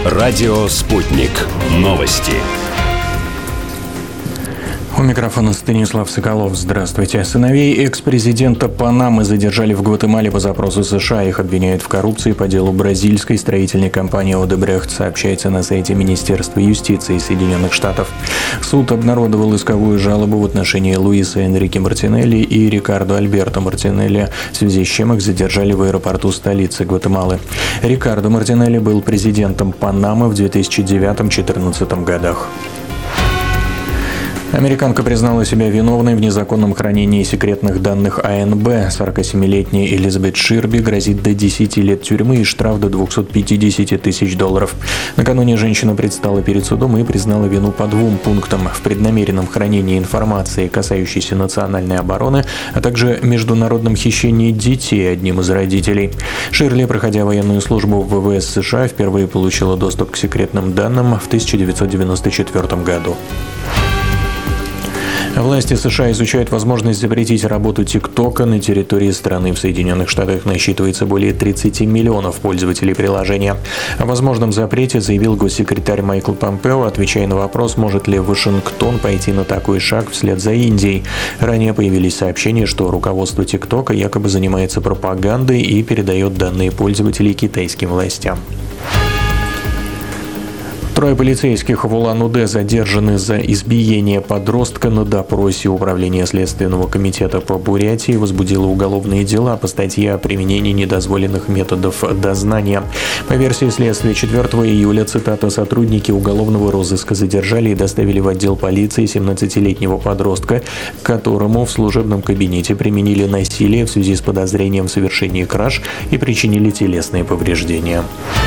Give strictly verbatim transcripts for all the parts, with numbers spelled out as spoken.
Радио «Спутник». Новости. У микрофона Станислав Соколов. Здравствуйте. Сыновей экс-президента Панамы задержали в Гватемале по запросу США. Их обвиняют в коррупции по делу бразильской строительной компании «Одебрехт», сообщается на сайте Министерства юстиции Соединенных Штатов. Суд обнародовал исковую жалобу в отношении Луиса Энрике Мартинелли и Рикардо Альберто Мартинелли, в связи с чем их задержали в аэропорту столицы Гватемалы. Рикардо Мартинелли был президентом Панамы в две тысячи девятом — две тысячи четырнадцатом годах. Американка признала себя виновной в незаконном хранении секретных данных АНБ. сорокасемилетняя Элизабет Ширби грозит до десяти лет тюрьмы и штраф до двухсот пятидесяти тысяч долларов. Накануне женщина предстала перед судом и признала вину по двум пунктам: в преднамеренном хранении информации, касающейся национальной обороны, а также международном хищении детей одним из родителей. Ширли, проходя военную службу в ВВС США, впервые получила доступ к секретным данным в тысяча девятьсот девяносто четвёртом году. Власти США изучают возможность запретить работу ТикТока на территории страны. В Соединенных Штатах насчитывается более тридцати миллионов пользователей приложения. О возможном запрете заявил госсекретарь Майкл Помпео, отвечая на вопрос, может ли Вашингтон пойти на такой шаг вслед за Индией. Ранее появились сообщения, что руководство ТикТока якобы занимается пропагандой и передает данные пользователей китайским властям. Трое полицейских в Улан-Удэ задержаны за избиение подростка. На допросе Управление Следственного комитета по Бурятии возбудило уголовные дела по статье о применении недозволенных методов дознания. По версии следствия, четвёртого июля, цитата, сотрудники уголовного розыска задержали и доставили в отдел полиции семнадцатилетнего подростка, которому в служебном кабинете применили насилие в связи с подозрением в совершении краж и причинили телесные повреждения.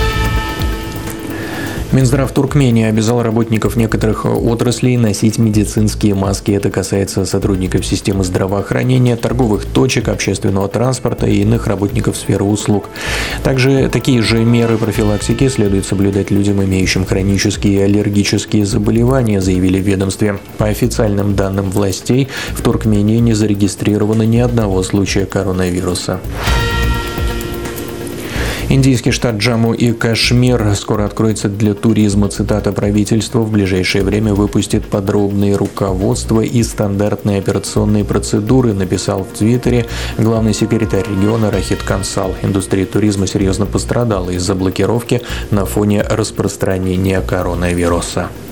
Минздрав Туркмении обязал работников некоторых отраслей носить медицинские маски. Это касается сотрудников системы здравоохранения, торговых точек, общественного транспорта и иных работников сферы услуг. Также такие же меры профилактики следует соблюдать людям, имеющим хронические и аллергические заболевания, заявили в ведомстве. По официальным данным властей, в Туркмении не зарегистрировано ни одного случая коронавируса. Индийский штат Джамму и Кашмир скоро откроется для туризма. Цитата: правительство в ближайшее время выпустит подробные руководства и стандартные операционные процедуры, написал в Твиттере главный секретарь региона Рахит Кансал. Индустрия туризма серьезно пострадала из-за блокировки на фоне распространения коронавируса.